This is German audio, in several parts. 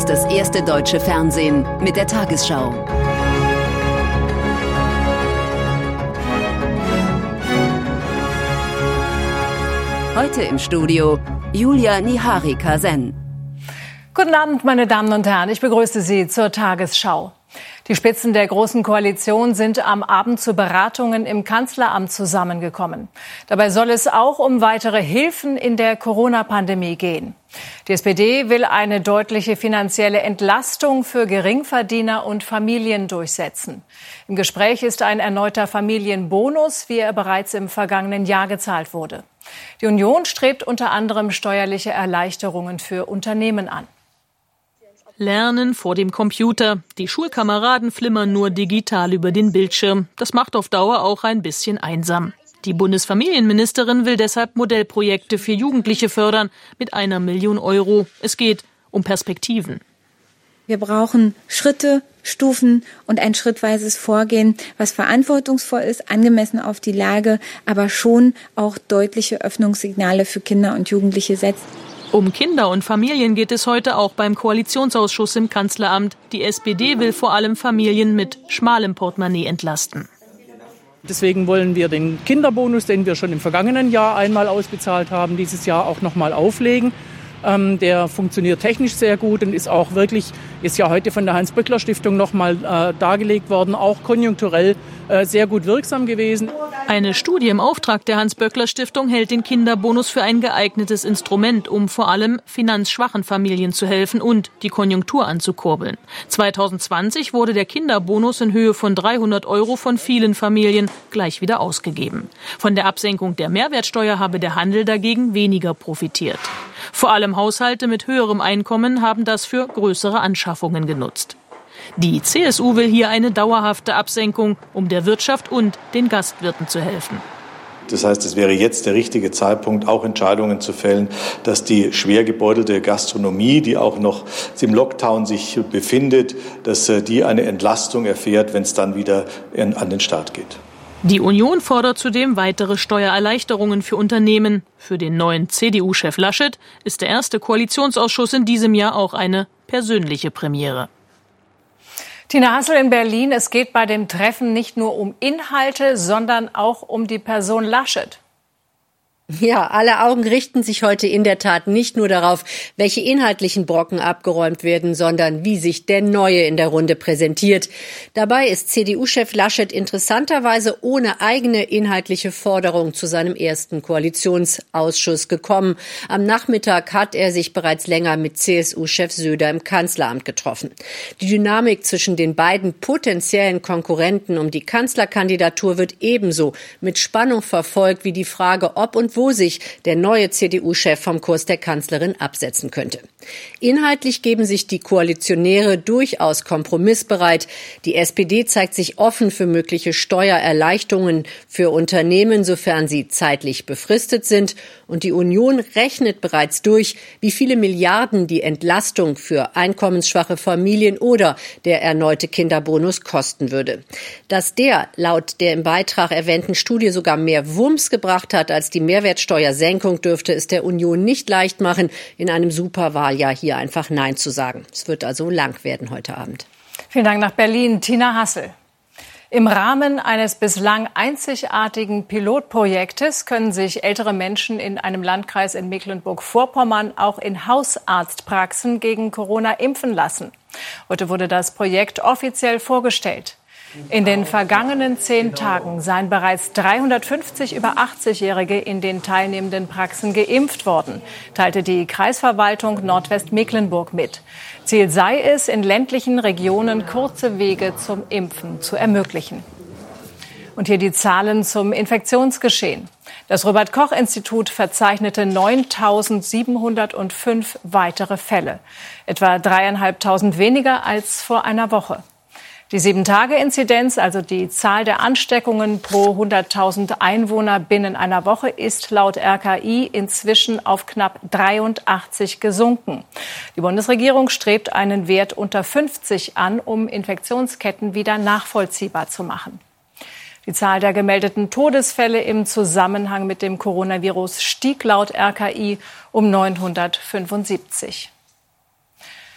ist das erste deutsche Fernsehen mit der Tagesschau. Heute im Studio Julia Niharika-Sen. Guten Abend, meine Damen und Herren. Ich begrüße Sie zur Tagesschau. Die Spitzen der Großen Koalition sind am Abend zu Beratungen im Kanzleramt zusammengekommen. Dabei soll es auch um weitere Hilfen in der Corona-Pandemie gehen. Die SPD will eine deutliche finanzielle Entlastung für Geringverdiener und Familien durchsetzen. Im Gespräch ist ein erneuter Familienbonus, wie er bereits im vergangenen Jahr gezahlt wurde. Die Union strebt unter anderem steuerliche Erleichterungen für Unternehmen an. Lernen vor dem Computer. Die Schulkameraden flimmern nur digital über den Bildschirm. Das macht auf Dauer auch ein bisschen einsam. Die Bundesfamilienministerin will deshalb Modellprojekte für Jugendliche fördern mit 1 Million Euro. Es geht um Perspektiven. Wir brauchen Schritte, Stufen und ein schrittweises Vorgehen, was verantwortungsvoll ist, angemessen auf die Lage, aber schon auch deutliche Öffnungssignale für Kinder und Jugendliche setzt. Um Kinder und Familien geht es heute auch beim Koalitionsausschuss im Kanzleramt. Die SPD will vor allem Familien mit schmalem Portemonnaie entlasten. Deswegen wollen wir den Kinderbonus, den wir schon im vergangenen Jahr einmal ausbezahlt haben, dieses Jahr auch noch mal auflegen. Der funktioniert technisch sehr gut und ist auch wirklich, ist ja heute von der Hans-Böckler-Stiftung noch mal dargelegt worden, auch konjunkturell sehr gut wirksam gewesen. Eine Studie im Auftrag der Hans-Böckler-Stiftung hält den Kinderbonus für ein geeignetes Instrument, um vor allem finanzschwachen Familien zu helfen und die Konjunktur anzukurbeln. 2020 wurde der Kinderbonus in Höhe von 300 Euro von vielen Familien gleich wieder ausgegeben. Von der Absenkung der Mehrwertsteuer habe der Handel dagegen weniger profitiert. Vor allem Haushalte mit höherem Einkommen haben das für größere Anschaffungen genutzt. Die CSU will hier eine dauerhafte Absenkung, um der Wirtschaft und den Gastwirten zu helfen. Das heißt, es wäre jetzt der richtige Zeitpunkt, auch Entscheidungen zu fällen, dass die schwer gebeutelte Gastronomie, die auch noch im Lockdown sich befindet, dass die eine Entlastung erfährt, wenn es dann wieder an den Start geht. Die Union fordert zudem weitere Steuererleichterungen für Unternehmen. Für den neuen CDU-Chef Laschet ist der erste Koalitionsausschuss in diesem Jahr auch eine persönliche Premiere. Tina Hassel in Berlin. Es geht bei dem Treffen nicht nur um Inhalte, sondern auch um die Person Laschet. Ja, alle Augen richten sich heute in der Tat nicht nur darauf, welche inhaltlichen Brocken abgeräumt werden, sondern wie sich der Neue in der Runde präsentiert. Dabei ist CDU-Chef Laschet interessanterweise ohne eigene inhaltliche Forderung zu seinem ersten Koalitionsausschuss gekommen. Am Nachmittag hat er sich bereits länger mit CSU-Chef Söder im Kanzleramt getroffen. Die Dynamik zwischen den beiden potenziellen Konkurrenten um die Kanzlerkandidatur wird ebenso mit Spannung verfolgt wie die Frage, ob und wo sich der neue CDU-Chef vom Kurs der Kanzlerin absetzen könnte. Inhaltlich geben sich die Koalitionäre durchaus kompromissbereit. Die SPD zeigt sich offen für mögliche Steuererleichterungen für Unternehmen, sofern sie zeitlich befristet sind. Und die Union rechnet bereits durch, wie viele Milliarden die Entlastung für einkommensschwache Familien oder der erneute Kinderbonus kosten würde. Dass der laut der im Beitrag erwähnten Studie sogar mehr Wumms gebracht hat als die Mehrwertsteuersenkung, dürfte es der Union nicht leicht machen, in einem Superwahljahr hier einfach Nein zu sagen. Es wird also lang werden heute Abend. Vielen Dank nach Berlin, Tina Hassel. Im Rahmen eines bislang einzigartigen Pilotprojektes können sich ältere Menschen in einem Landkreis in Mecklenburg-Vorpommern auch in Hausarztpraxen gegen Corona impfen lassen. Heute wurde das Projekt offiziell vorgestellt. In den vergangenen 10 Tagen seien bereits 350 über 80-Jährige in den teilnehmenden Praxen geimpft worden, teilte die Kreisverwaltung Nordwestmecklenburg mit. Ziel sei es, in ländlichen Regionen kurze Wege zum Impfen zu ermöglichen. Und hier die Zahlen zum Infektionsgeschehen. Das Robert-Koch-Institut verzeichnete 9.705 weitere Fälle, etwa 3.500 weniger als vor einer Woche. Die 7-Tage-Inzidenz, also die Zahl der Ansteckungen pro 100.000 Einwohner binnen einer Woche, ist laut RKI inzwischen auf knapp 83 gesunken. Die Bundesregierung strebt einen Wert unter 50 an, um Infektionsketten wieder nachvollziehbar zu machen. Die Zahl der gemeldeten Todesfälle im Zusammenhang mit dem Coronavirus stieg laut RKI um 975.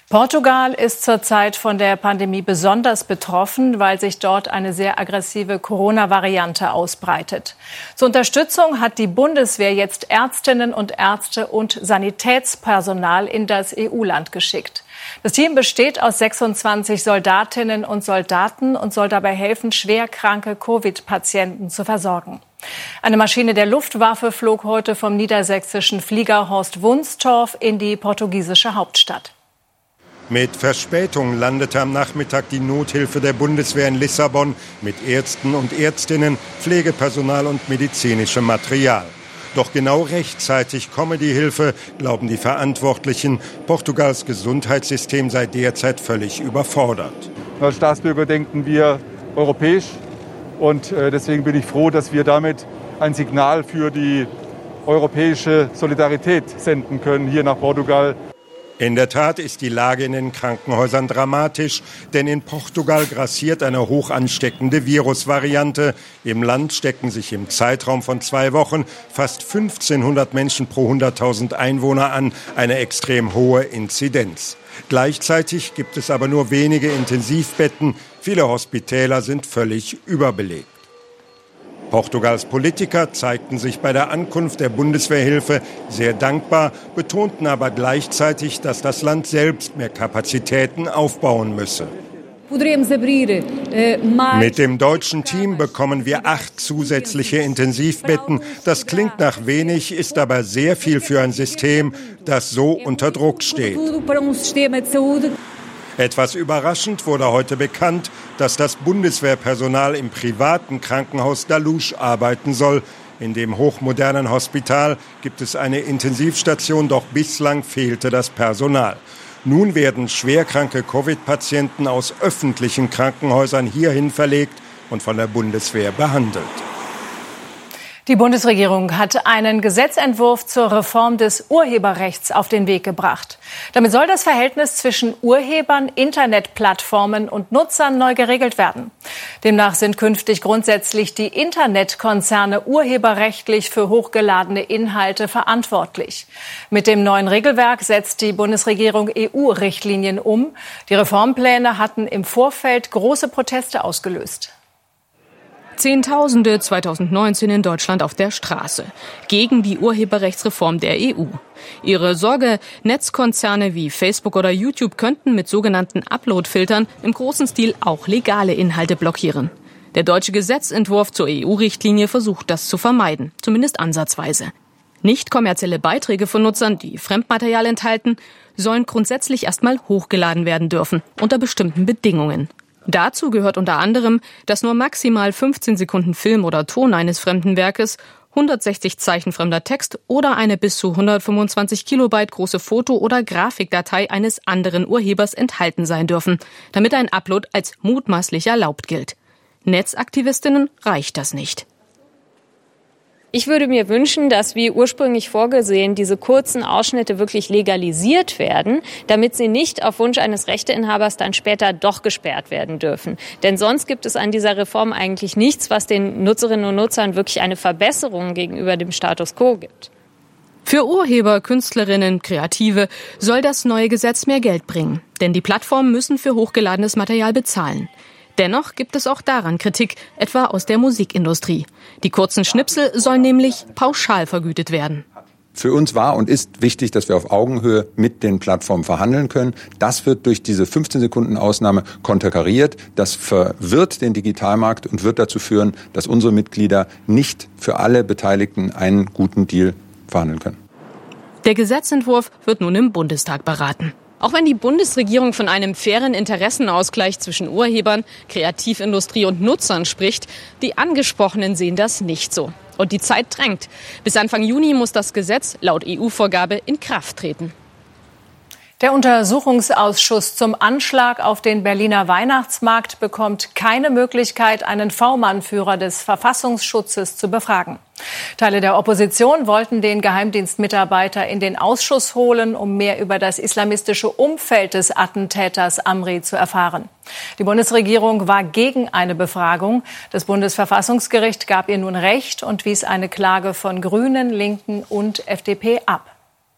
Portugal ist zurzeit von der Pandemie besonders betroffen, weil sich dort eine sehr aggressive Corona-Variante ausbreitet. Zur Unterstützung hat die Bundeswehr jetzt Ärztinnen und Ärzte und Sanitätspersonal in das EU-Land geschickt. Das Team besteht aus 26 Soldatinnen und Soldaten und soll dabei helfen, schwer kranke Covid-Patienten zu versorgen. Eine Maschine der Luftwaffe flog heute vom niedersächsischen Flieger Horst Wunstorf in die portugiesische Hauptstadt. Mit Verspätung landete am Nachmittag die Nothilfe der Bundeswehr in Lissabon mit Ärzten und Ärztinnen, Pflegepersonal und medizinischem Material. Doch genau rechtzeitig komme die Hilfe, glauben die Verantwortlichen. Portugals Gesundheitssystem sei derzeit völlig überfordert. Als Staatsbürger denken wir europäisch und deswegen bin ich froh, dass wir damit ein Signal für die europäische Solidarität senden können hier nach Portugal. In der Tat ist die Lage in den Krankenhäusern dramatisch, denn in Portugal grassiert eine hoch ansteckende Virusvariante. Im Land stecken sich im Zeitraum von 2 Wochen fast 1500 Menschen pro 100.000 Einwohner an, eine extrem hohe Inzidenz. Gleichzeitig gibt es aber nur wenige Intensivbetten, viele Hospitäler sind völlig überbelegt. Portugals Politiker zeigten sich bei der Ankunft der Bundeswehrhilfe sehr dankbar, betonten aber gleichzeitig, dass das Land selbst mehr Kapazitäten aufbauen müsse. Mit dem deutschen Team bekommen wir 8 zusätzliche Intensivbetten. Das klingt nach wenig, ist aber sehr viel für ein System, das so unter Druck steht. Etwas überraschend wurde heute bekannt, dass das Bundeswehrpersonal im privaten Krankenhaus Dalusch arbeiten soll. In dem hochmodernen Hospital gibt es eine Intensivstation, doch bislang fehlte das Personal. Nun werden schwerkranke Covid-Patienten aus öffentlichen Krankenhäusern hierhin verlegt und von der Bundeswehr behandelt. Die Bundesregierung hat einen Gesetzentwurf zur Reform des Urheberrechts auf den Weg gebracht. Damit soll das Verhältnis zwischen Urhebern, Internetplattformen und Nutzern neu geregelt werden. Demnach sind künftig grundsätzlich die Internetkonzerne urheberrechtlich für hochgeladene Inhalte verantwortlich. Mit dem neuen Regelwerk setzt die Bundesregierung EU-Richtlinien um. Die Reformpläne hatten im Vorfeld große Proteste ausgelöst. Zehntausende 2019 in Deutschland auf der Straße gegen die Urheberrechtsreform der EU. Ihre Sorge, Netzkonzerne wie Facebook oder YouTube könnten mit sogenannten Upload-Filtern im großen Stil auch legale Inhalte blockieren. Der deutsche Gesetzentwurf zur EU-Richtlinie versucht das zu vermeiden, zumindest ansatzweise. Nicht kommerzielle Beiträge von Nutzern, die Fremdmaterial enthalten, sollen grundsätzlich erstmal hochgeladen werden dürfen, unter bestimmten Bedingungen. Dazu gehört unter anderem, dass nur maximal 15 Sekunden Film oder Ton eines fremden Werkes, 160 Zeichen fremder Text oder eine bis zu 125 Kilobyte große Foto- oder Grafikdatei eines anderen Urhebers enthalten sein dürfen, damit ein Upload als mutmaßlich erlaubt gilt. Netzaktivistinnen reicht das nicht. Ich würde mir wünschen, dass wie ursprünglich vorgesehen diese kurzen Ausschnitte wirklich legalisiert werden, damit sie nicht auf Wunsch eines Rechteinhabers dann später doch gesperrt werden dürfen. Denn sonst gibt es an dieser Reform eigentlich nichts, was den Nutzerinnen und Nutzern wirklich eine Verbesserung gegenüber dem Status quo gibt. Für Urheber, Künstlerinnen, Kreative soll das neue Gesetz mehr Geld bringen. Denn die Plattformen müssen für hochgeladenes Material bezahlen. Dennoch gibt es auch daran Kritik, etwa aus der Musikindustrie. Die kurzen Schnipsel sollen nämlich pauschal vergütet werden. Für uns war und ist wichtig, dass wir auf Augenhöhe mit den Plattformen verhandeln können. Das wird durch diese 15-Sekunden-Ausnahme konterkariert. Das verwirrt den Digitalmarkt und wird dazu führen, dass unsere Mitglieder nicht für alle Beteiligten einen guten Deal verhandeln können. Der Gesetzentwurf wird nun im Bundestag beraten. Auch wenn die Bundesregierung von einem fairen Interessenausgleich zwischen Urhebern, Kreativindustrie und Nutzern spricht, die Angesprochenen sehen das nicht so. Und die Zeit drängt. Bis Anfang Juni muss das Gesetz laut EU-Vorgabe in Kraft treten. Der Untersuchungsausschuss zum Anschlag auf den Berliner Weihnachtsmarkt bekommt keine Möglichkeit, einen V-Mann-Führer des Verfassungsschutzes zu befragen. Teile der Opposition wollten den Geheimdienstmitarbeiter in den Ausschuss holen, um mehr über das islamistische Umfeld des Attentäters Amri zu erfahren. Die Bundesregierung war gegen eine Befragung. Das Bundesverfassungsgericht gab ihr nun Recht und wies eine Klage von Grünen, Linken und FDP ab.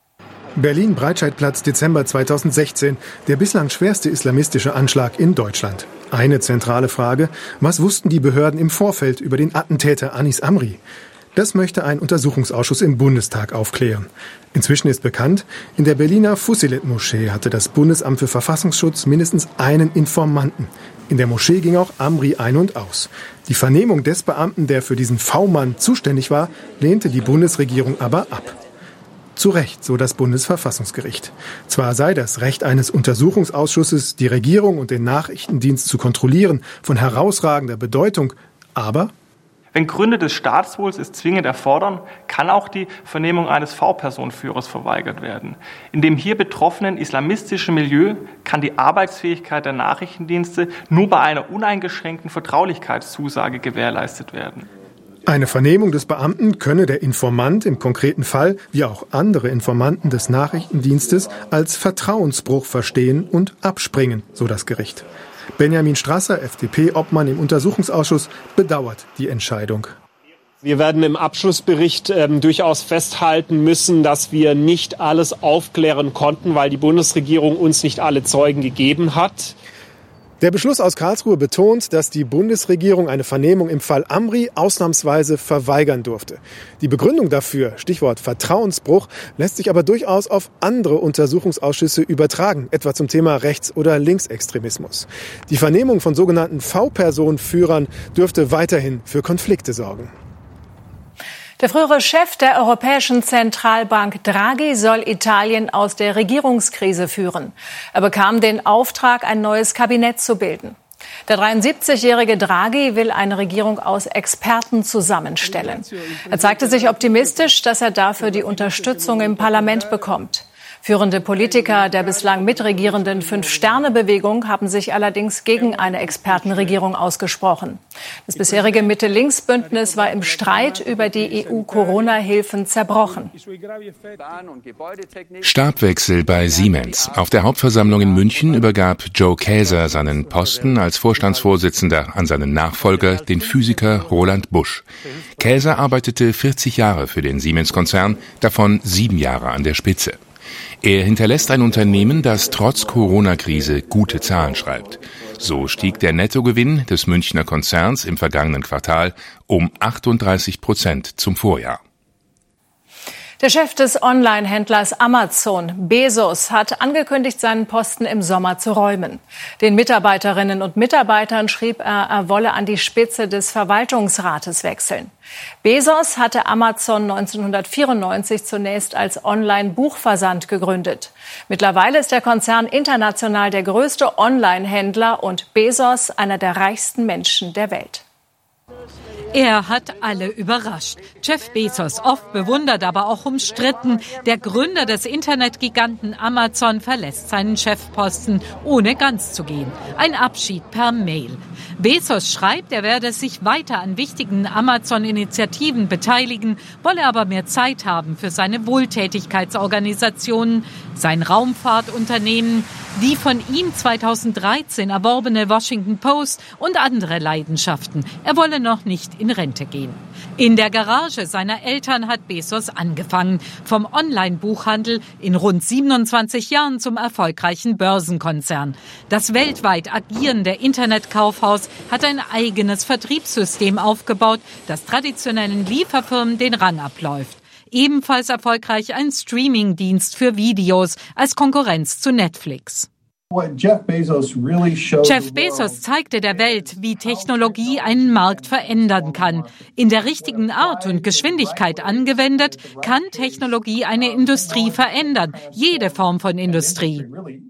Berlin-Breitscheidplatz, Dezember 2016. Der bislang schwerste islamistische Anschlag in Deutschland. Eine zentrale Frage: Was wussten die Behörden im Vorfeld über den Attentäter Anis Amri? Das möchte ein Untersuchungsausschuss im Bundestag aufklären. Inzwischen ist bekannt, in der Berliner Fussilet-Moschee hatte das Bundesamt für Verfassungsschutz mindestens einen Informanten. In der Moschee ging auch Amri ein und aus. Die Vernehmung des Beamten, der für diesen V-Mann zuständig war, lehnte die Bundesregierung aber ab. Zu Recht, so das Bundesverfassungsgericht. Zwar sei das Recht eines Untersuchungsausschusses, die Regierung und den Nachrichtendienst zu kontrollieren, von herausragender Bedeutung, aber wenn Gründe des Staatswohls es zwingend erfordern, kann auch die Vernehmung eines V-Personenführers verweigert werden. In dem hier betroffenen islamistischen Milieu kann die Arbeitsfähigkeit der Nachrichtendienste nur bei einer uneingeschränkten Vertraulichkeitszusage gewährleistet werden. Eine Vernehmung des Beamten könne der Informant im konkreten Fall, wie auch andere Informanten des Nachrichtendienstes, als Vertrauensbruch verstehen und abspringen, so das Gericht. Benjamin Strasser, FDP-Obmann im Untersuchungsausschuss, bedauert die Entscheidung. Wir werden im Abschlussbericht durchaus festhalten müssen, dass wir nicht alles aufklären konnten, weil die Bundesregierung uns nicht alle Zeugen gegeben hat. Der Beschluss aus Karlsruhe betont, dass die Bundesregierung eine Vernehmung im Fall Amri ausnahmsweise verweigern durfte. Die Begründung dafür, Stichwort Vertrauensbruch, lässt sich aber durchaus auf andere Untersuchungsausschüsse übertragen, etwa zum Thema Rechts- oder Linksextremismus. Die Vernehmung von sogenannten V-Personenführern dürfte weiterhin für Konflikte sorgen. Der frühere Chef der Europäischen Zentralbank Draghi soll Italien aus der Regierungskrise führen. Er bekam den Auftrag, ein neues Kabinett zu bilden. Der 73-jährige Draghi will eine Regierung aus Experten zusammenstellen. Er zeigte sich optimistisch, dass er dafür die Unterstützung im Parlament bekommt. Führende Politiker der bislang mitregierenden Fünf-Sterne-Bewegung haben sich allerdings gegen eine Expertenregierung ausgesprochen. Das bisherige Mitte-Links-Bündnis war im Streit über die EU-Corona-Hilfen zerbrochen. Stabwechsel bei Siemens. Auf der Hauptversammlung in München übergab Joe Kaeser seinen Posten als Vorstandsvorsitzender an seinen Nachfolger, den Physiker Roland Busch. Kaeser arbeitete 40 Jahre für den Siemens-Konzern, davon 7 Jahre an der Spitze. Er hinterlässt ein Unternehmen, das trotz Corona-Krise gute Zahlen schreibt. So stieg der Nettogewinn des Münchner Konzerns im vergangenen Quartal um 38% zum Vorjahr. Der Chef des Online-Händlers Amazon, Bezos, hat angekündigt, seinen Posten im Sommer zu räumen. Den Mitarbeiterinnen und Mitarbeitern schrieb er wolle an die Spitze des Verwaltungsrates wechseln. Bezos hatte Amazon 1994 zunächst als Online-Buchversand gegründet. Mittlerweile ist der Konzern international der größte Online-Händler und Bezos einer der reichsten Menschen der Welt. Er hat alle überrascht. Jeff Bezos, oft bewundert, aber auch umstritten. Der Gründer des Internetgiganten Amazon verlässt seinen Chefposten, ohne ganz zu gehen. Ein Abschied per Mail. Bezos schreibt, er werde sich weiter an wichtigen Amazon-Initiativen beteiligen, wolle aber mehr Zeit haben für seine Wohltätigkeitsorganisationen, sein Raumfahrtunternehmen, die von ihm 2013 erworbene Washington Post und andere Leidenschaften. Er wolle noch nicht in Rente gehen. In der Garage seiner Eltern hat Bezos angefangen. Vom Online-Buchhandel in rund 27 Jahren zum erfolgreichen Börsenkonzern. Das weltweit agierende Internetkaufhaus hat ein eigenes Vertriebssystem aufgebaut, das traditionellen Lieferfirmen den Rang abläuft. Ebenfalls erfolgreich ein Streaming-Dienst für Videos als Konkurrenz zu Netflix. Jeff Bezos zeigte der Welt, wie Technologie einen Markt verändern kann. In der richtigen Art und Geschwindigkeit angewendet, kann Technologie eine Industrie verändern, jede Form von Industrie.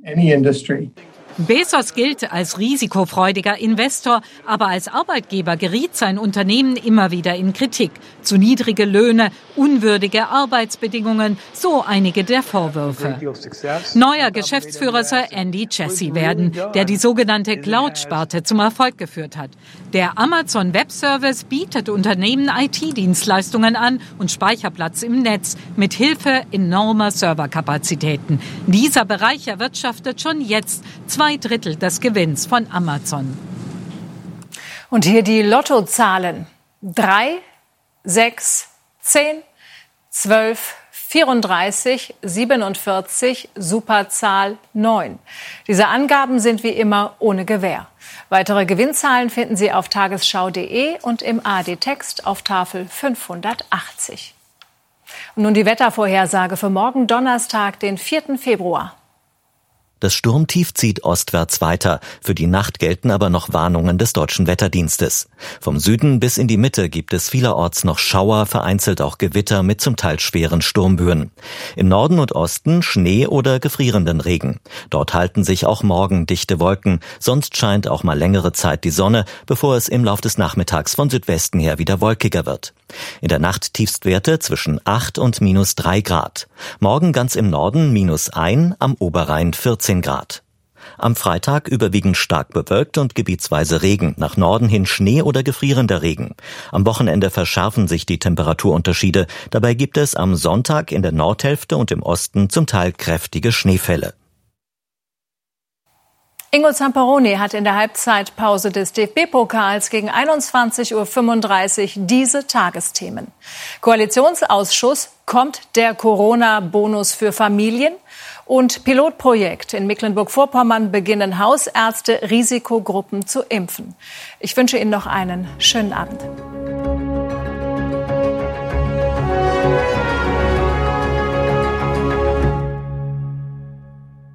Bezos gilt als risikofreudiger Investor, aber als Arbeitgeber geriet sein Unternehmen immer wieder in Kritik. Zu niedrige Löhne, unwürdige Arbeitsbedingungen, so einige der Vorwürfe. Neuer Geschäftsführer soll Andy Jassy werden, der die sogenannte Cloud-Sparte zum Erfolg geführt hat. Der Amazon Web Service bietet Unternehmen IT-Dienstleistungen an und Speicherplatz im Netz mit Hilfe enormer Serverkapazitäten. Dieser Bereich erwirtschaftet schon jetzt 2/3 des Gewinns von Amazon. Und hier die Lottozahlen. 3, 6, 10, 12, 34 47 Superzahl 9. Diese Angaben sind wie immer ohne Gewähr. Weitere Gewinnzahlen finden Sie auf tagesschau.de und im ARD-Text auf Tafel 580. Und nun die Wettervorhersage für morgen Donnerstag, den 4. Februar. Das Sturmtief zieht ostwärts weiter. Für die Nacht gelten aber noch Warnungen des Deutschen Wetterdienstes. Vom Süden bis in die Mitte gibt es vielerorts noch Schauer, vereinzelt auch Gewitter mit zum Teil schweren Sturmböen. Im Norden und Osten Schnee oder gefrierenden Regen. Dort halten sich auch morgen dichte Wolken. Sonst scheint auch mal längere Zeit die Sonne, bevor es im Lauf des Nachmittags von Südwesten her wieder wolkiger wird. In der Nacht Tiefstwerte zwischen 8 und -3 Grad. Morgen ganz im Norden -1, am Oberrhein 14 Grad. Am Freitag überwiegend stark bewölkt und gebietsweise Regen, nach Norden hin Schnee oder gefrierender Regen. Am Wochenende verschärfen sich die Temperaturunterschiede. Dabei gibt es am Sonntag in der Nordhälfte und im Osten zum Teil kräftige Schneefälle. Ingo Zamperoni hat in der Halbzeitpause des DFB-Pokals gegen 21:35 Uhr diese Tagesthemen. Koalitionsausschuss, kommt der Corona-Bonus für Familien? Und Pilotprojekt in Mecklenburg-Vorpommern beginnen Hausärzte Risikogruppen zu impfen. Ich wünsche Ihnen noch einen schönen Abend.